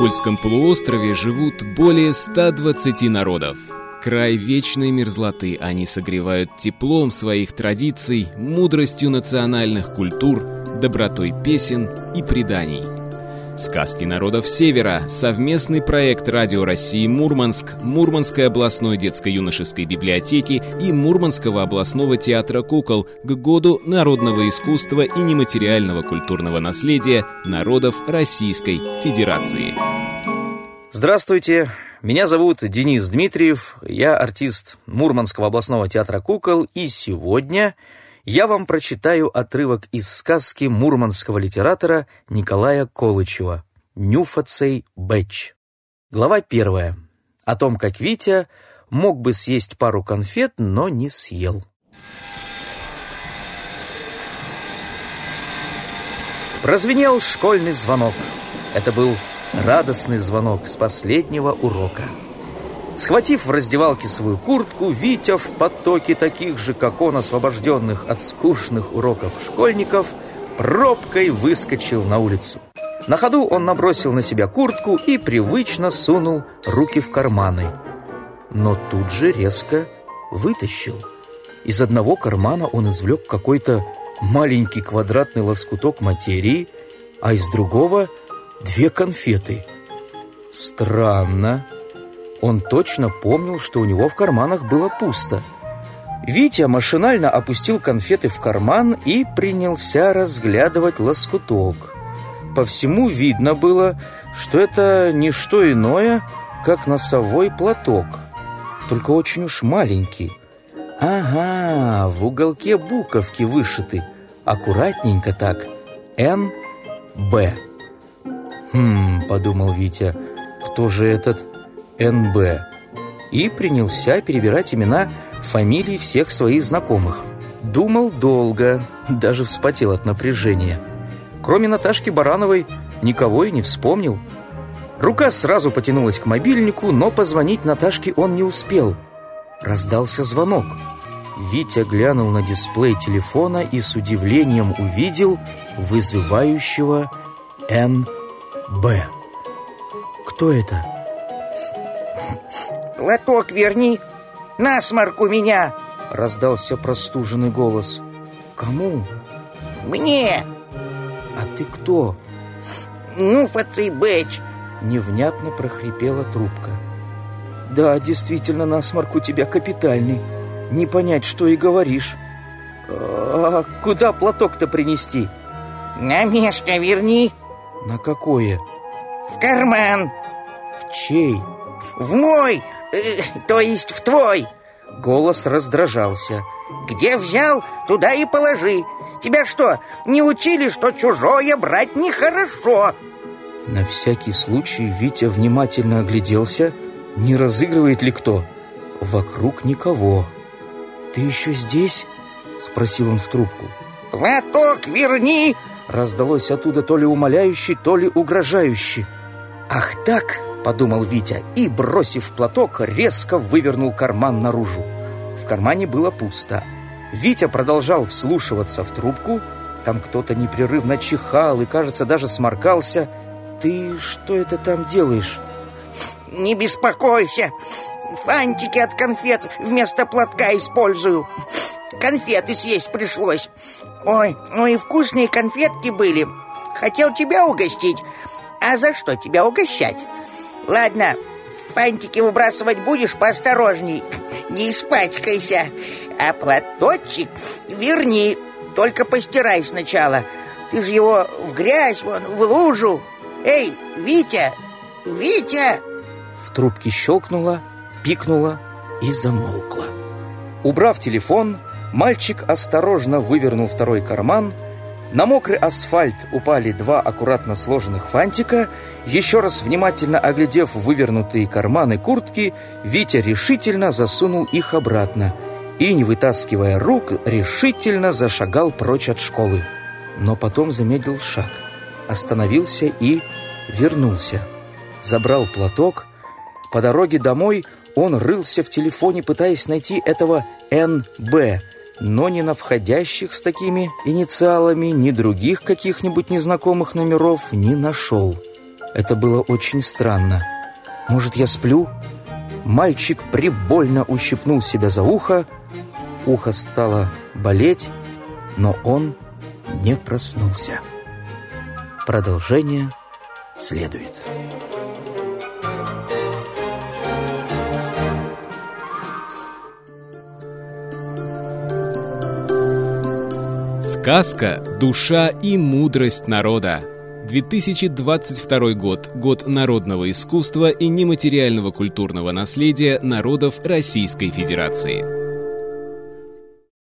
Кольском полуострове живут более 120 народов. Край вечной мерзлоты, они согревают теплом своих традиций, мудростью национальных культур, добротой песен и преданий. «Сказки народов Севера» — совместный проект Радио России Мурманск, Мурманской областной детско-юношеской библиотеки и Мурманского областного театра кукол к Году народного искусства и нематериального культурного наследия народов Российской Федерации. Здравствуйте, меня зовут Денис Дмитриев, я артист Мурманского областного театра кукол, и сегодня я вам прочитаю отрывок из сказки мурманского литератора Николая Колычева «Нюфацей Бэч». Глава 1. О том, как Витя мог бы съесть пару конфет, но не съел. Прозвенел школьный звонок. Это был радостный звонок с последнего урока. Схватив в раздевалке свою куртку, Витя в потоке таких же, как он, освобожденных от скучных уроков школьников, пробкой выскочил на улицу. На ходу он набросил на себя куртку и привычно сунул руки в карманы. Но тут же резко вытащил. Из одного кармана он извлек какой-то маленький квадратный лоскуток материи, а из другого 2 конфеты. Странно. Он точно помнил, что у него в карманах было пусто. Витя машинально опустил конфеты в карман и принялся разглядывать лоскуток. По всему видно было, что это не что иное, как носовой платок, только очень уж маленький. Ага, в уголке буковки вышиты, аккуратненько так, Н.Б. Подумал Витя, кто же этот Н.Б. и принялся перебирать имена, фамилий всех своих знакомых. Думал долго, даже вспотел от напряжения. Кроме Наташки Барановой никого и не вспомнил. Рука сразу потянулась к мобильнику, но позвонить Наташке он не успел. Раздался звонок. Витя глянул на дисплей телефона и с удивлением увидел вызывающего Н.Б. Кто это? «Платок верни! Насморк у меня!» — раздался простуженный голос. «Кому?» «Мне!» «А ты кто?» «Нюфацей Бэч!» — невнятно прохрипела трубка. «Да, действительно, насморк у тебя капитальный. Не понять, что и говоришь. А куда платок-то принести?» «На место верни!» «На какое?» «В карман!» «В чей?» «В мой! То есть в твой!» Голос раздражался. «Где взял, туда и положи. Тебя что, не учили, что чужое брать нехорошо?» На всякий случай Витя внимательно огляделся, не разыгрывает ли кто. Вокруг никого. «Ты еще здесь?» — спросил он в трубку. «Платок верни!» — раздалось оттуда то ли умоляюще, то ли угрожающе. «Ах так!» — подумал Витя и, бросив платок, резко вывернул карман наружу. В кармане было пусто. Витя продолжал вслушиваться в трубку. Там кто-то непрерывно чихал и, кажется, даже сморкался. «Ты что это там делаешь?» «Не беспокойся. Фантики от конфет вместо платка использую. Конфеты съесть пришлось. Ой, ну и вкусные конфетки были. Хотел тебя угостить. А за что тебя угощать? Ладно, фантики выбрасывать будешь поосторожней. Не испачкайся. А платочек верни. Только постирай сначала. Ты же его в грязь, вон, в лужу. Эй, Витя! Витя!» В трубке щелкнуло, пикнуло и замолкло. Убрав телефон, мальчик осторожно вывернул второй карман. На мокрый асфальт упали 2 аккуратно сложенных фантика. Еще раз внимательно оглядев вывернутые карманы куртки, Витя решительно засунул их обратно и, не вытаскивая рук, решительно зашагал прочь от школы. Но потом замедлил шаг, остановился и вернулся. Забрал платок. По дороге домой он рылся в телефоне, пытаясь найти этого Н.Б., но ни на входящих с такими инициалами, ни других каких-нибудь незнакомых номеров не нашел. Это было очень странно. Может, я сплю? Мальчик прибольно ущипнул себя за ухо. Ухо стало болеть, но он не проснулся. Продолжение следует. Сказка «Душа и мудрость народа». 2022 год. Год народного искусства и нематериального культурного наследия народов Российской Федерации.